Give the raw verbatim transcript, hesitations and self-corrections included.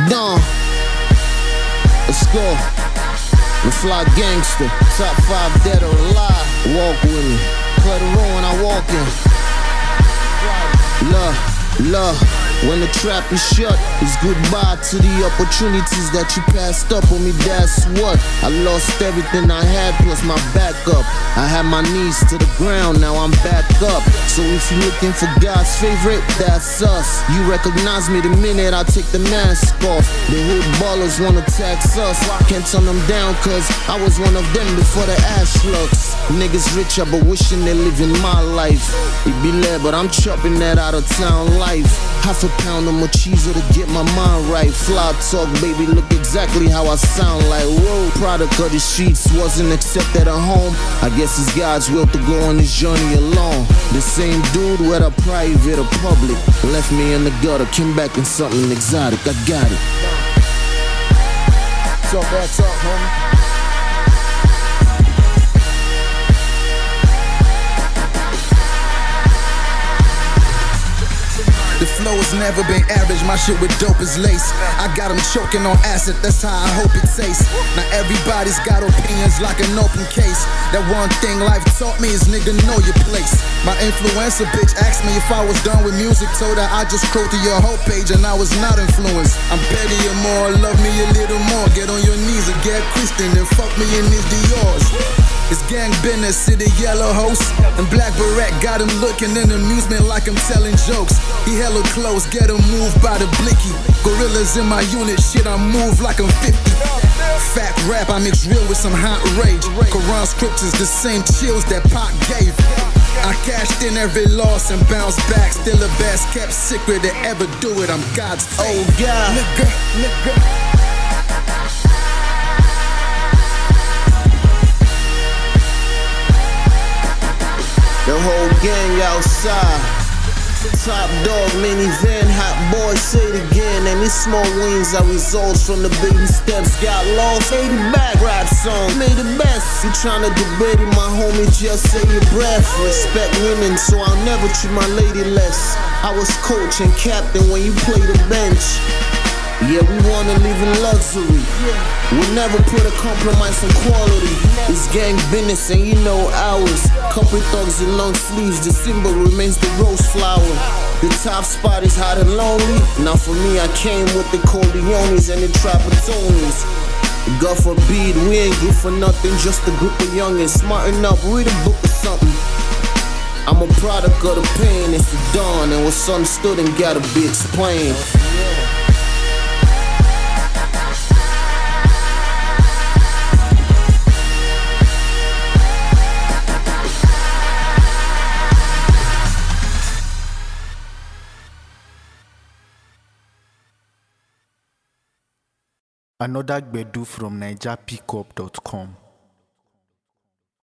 Don, let's go. The fly gangster, top five dead or alive. Walk with me, play the role when I walk in. Love, love. When the trap is shut, it's goodbye to the opportunities that you passed up on me, that's what. I lost everything I had plus my backup. I had my knees to the ground, now I'm back up. So if you're looking for God's favorite, that's us. You recognize me the minute I take the mask off. The hood ballers wanna tax us, can't turn them down cause I was one of them before the ash looks. Niggas richer but wishing they living my life. It be led but I'm chopping that out of town life. Half a pound of mochizo to get my mind right. Fly talk, baby, look exactly how I sound like. Whoa, product of the streets, wasn't accepted at home. I guess it's God's will to go on this journey alone. The same dude, whether private or public, left me in the gutter, came back in something exotic. I got it. Talk that talk, homie. The flow has never been average, my shit with dope as lace. I got them choking on acid, that's how I hope it tastes. Now everybody's got opinions like an open case. That one thing life taught me is nigga, know your place. My influencer bitch asked me if I was done with music. Told her I just scrolled through your whole page and I was not influenced. I'm petty or more, love me a little more. Get on your knees and get Christian and fuck me in these Dior's. It's gang business, city yellow host. And Black Beret got him looking in amusement like I'm telling jokes. He hella close, get him moved by the blicky. Gorillas in my unit, shit, I move like I'm fifty. Fact rap, I mix real with some hot rage. Quran scriptures, the same chills that Pac gave. I cashed in every loss and bounced back. Still the best kept secret to ever do it, I'm God's faith. Oh God, nigga, nigga. the whole gang outside. Top dog, minivan, hot boy, say it again. And these small wins are results from the baby steps. Got lost, made it back, rap song, made it best. You tryna debate it, my homie, just say your breath. Respect women, so I'll never treat my lady less. I was coach and captain when you play the bench. Yeah, we wanna live in luxury. We'll never put a compromise on quality. It's gang business and you know ours. Couple thugs in long sleeves, the symbol remains the rose flower. The top spot is hot and lonely. Now for me, I came with the Corleones and the Trapattoni's. God forbid, we ain't good for nothing, just a group of youngins. Smarten up, read a book or something. I'm a product of the pain, it's the dawn. And what's understood and gotta be explained. Another Gbedu from Niger Pickup dot com.